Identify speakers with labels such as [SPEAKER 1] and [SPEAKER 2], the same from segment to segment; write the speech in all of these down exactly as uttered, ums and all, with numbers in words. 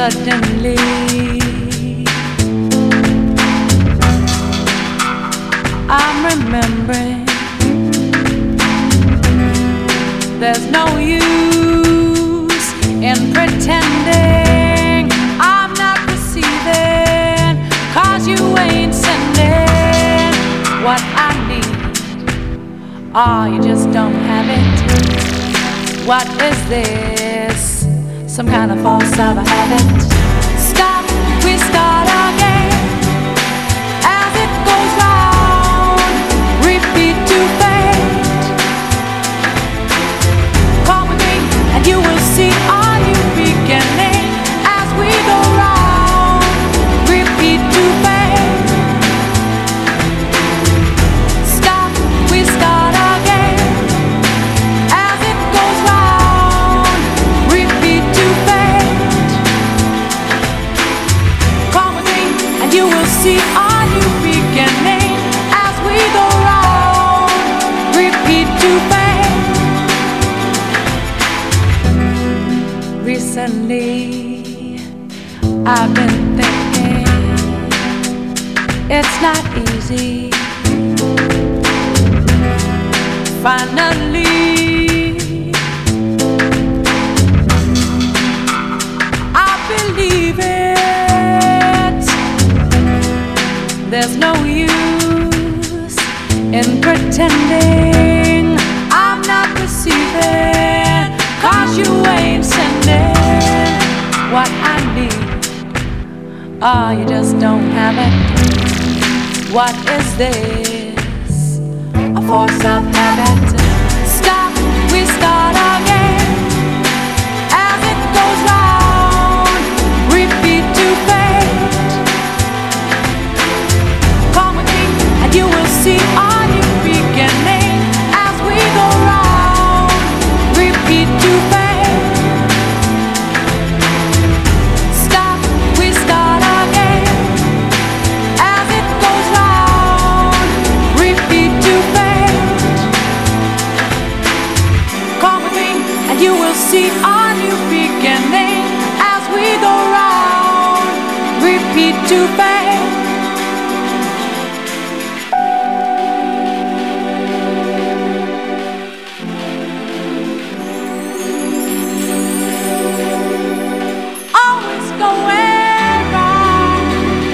[SPEAKER 1] suddenly. I'm remembering there's no use in pretending I'm not receiving, 'cause you ain't sending what I need. Oh, you just don't have it. What is this? Some kind of false habit? Stop, we start again. As it goes round, repeat to fade. Come with me and you will see our new beginning. As we go round, repeat to fade. Stop, we start again. As it goes round, repeat to fade. Come with me and you will see our new beginning. As we go round, repeat to fade. Recently, I've been thinking it's not easy. Finally, I believe it. There's no use in pretending I'm not receiving, 'cause you ain't sending what I need. Oh, you just don't have it. What is this? A force of habit. Stop, we start again. As it goes round, repeat to fade. Come with me and you will see our new beginning. As we go round, repeat to fade. Stop, we start again. As it goes round, repeat to fade. Come with me and you will see our new beginning. As we go round, repeat to fade. Always going wrong.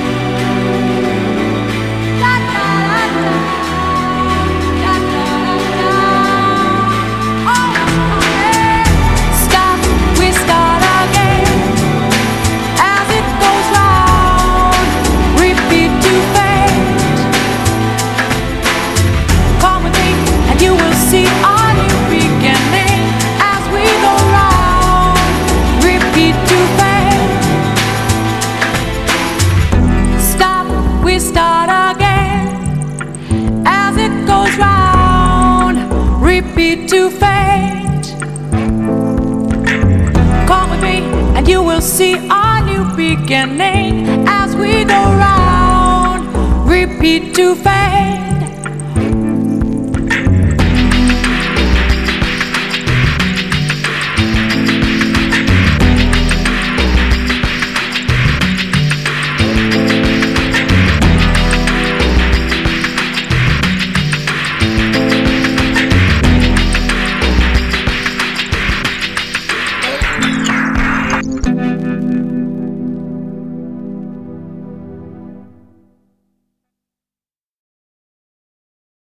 [SPEAKER 1] Da da da da. Da da da da. Always coming. Stop, we start again. As it goes round, repeat to fade. Come with me and you will see our new beginning. As we go round, repeat to fade. Stop, we start again. As it goes round, repeat to fade. Come with me and you will see our new beginning. As we go round, repeat to fade.